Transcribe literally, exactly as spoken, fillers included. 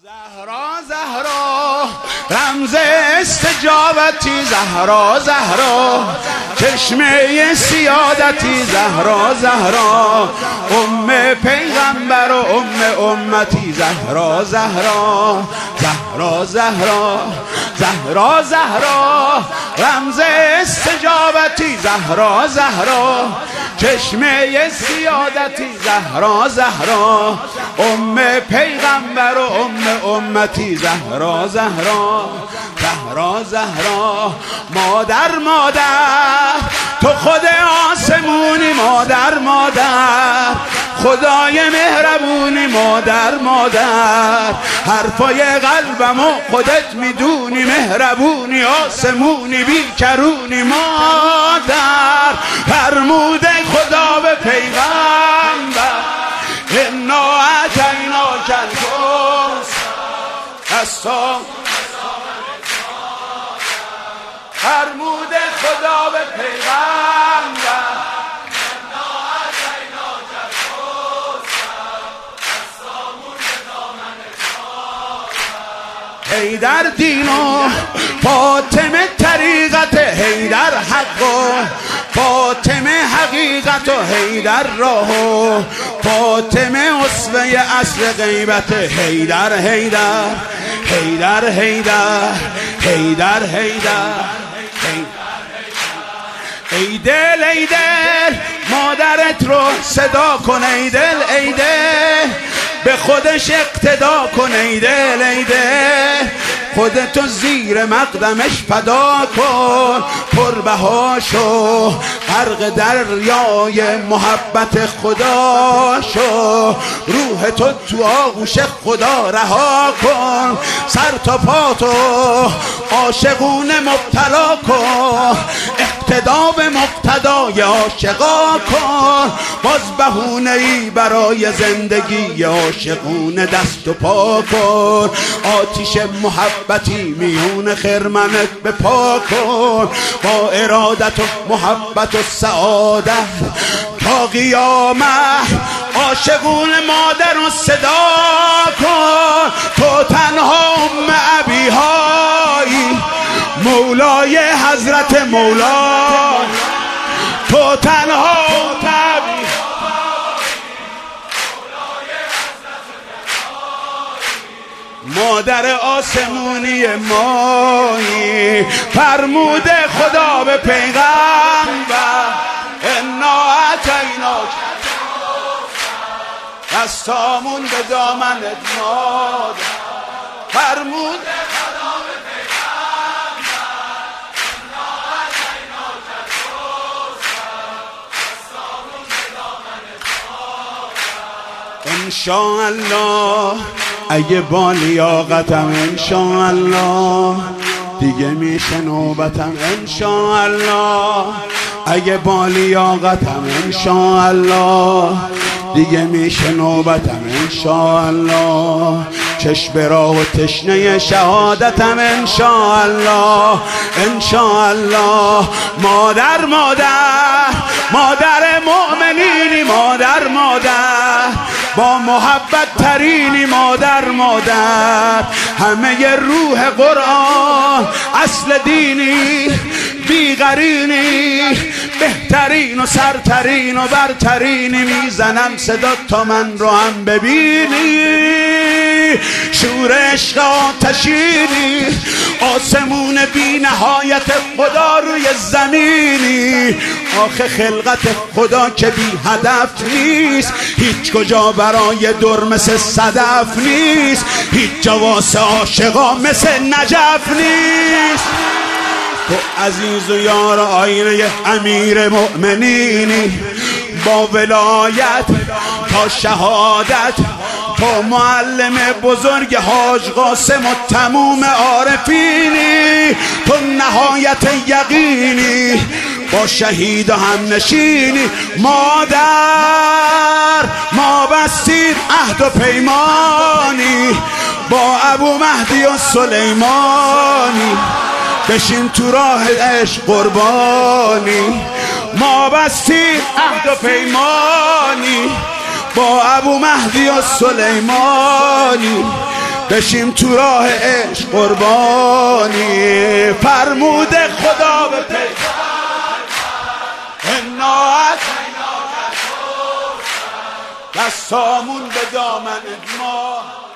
زهرا زهرا رمز استجابتی، زهرا زهرا چشمه سیادتی، زهرا زهرا ام پیغمبر و ام امتی، زهرا زهرا زهرا زهرا زهرا زهرا رمز استجابتی، زهرا زهرا چشمه سیادتی، زهرا زهرا ام پیغمبر و ام امتی، زهرا زهرا زهرا زهرا مادر مادر تو خود آسمونی، مادر مادر خدای مهربونی، مادر مادر حرفای قلبمو خودت میدونی، مهربونی آسمونی بیکرونی، مادر فرموده خدا به پیغمبر انا اتیناک الکوثر، فرموده خدا به پیغمبر حیدر دین و فاطمه طریقت، حیدر حق و فاطمه حقیقت، و حیدر راه و فاطمه اسوه اصل غیبت، حیدر حیدر حیدر حیدر حیدر حیدر ای دل ای دل مادرت رو صدا کن، ای دل ای دل به خودش اقتدا کن، ای دل ای دل خودتو زیر مقدمش فدا کن، پربها شو غرق دریای محبت خدا شو، روح تو تو آغوش خدا رها کن، سر تا پا تو عاشقونه مبتلا کن، اقتدا به مقتدای عاشقا کن، باز بهونه ای برای زندگی عاشقونه دست و پا کن، آتیش محبتی میون خرمنت به پا کن، با ارادت و محبت و سعادت تا قیامت عاشقون مادر رو صدا کن، تو تنها ام ابیهایی مولای حضرت مولا، تو تنها مادر آسمونی مایی، فرموده خدا به پیغمبر انا اتیناک دستامون به دامنت مادر، فرموده خدا به پیغمبر انا اتیناک دستامون به دامنت مادر، انشاءالله اگه با لیاقتم انشاءالله دیگه میشه نوبتم، انشاءالله اگه با لیاقتم انشاءالله دیگه میشه نوبتم، انشاءالله چشم راه و تشنه شهادتم، انشاءالله انشاءالله مادر مادر مادر مؤمنینی، مادر مادر با محبت ترینی، مادر مادر همه روح قرآن اصل دینی، بیغرینی بهترین و سرترین و برترینی، میزنم صدا تا من رو هم ببینی، شور عشق آتشینی آسمون بی نهایت خدا روی زمینی، آخه خلقت خدا که بی هدف نیست، هیچ کجا برای در مثل صدف نیست، هیچ جا واسه عاشقا مثل نجف نیست، تو عزیز و یار آینه امیر مؤمنینی، با ولایت تا شهادت، تو معلم بزرگ حاج قاسم و تموم عارفینی، تو نهایت یقینی با شهید و هم نشینی، مادر ما بستیم عهد و پیمانی با ابو مهدی و سلیمانی، بشین تو راه عشق قربانی، ما بستیم عهد و پیمانی با ابو مهدی و سلیمانی، بشیم تو راه عشق قربانی. فرموده خدا به پیغمبر اناعت دستامون به دامن ما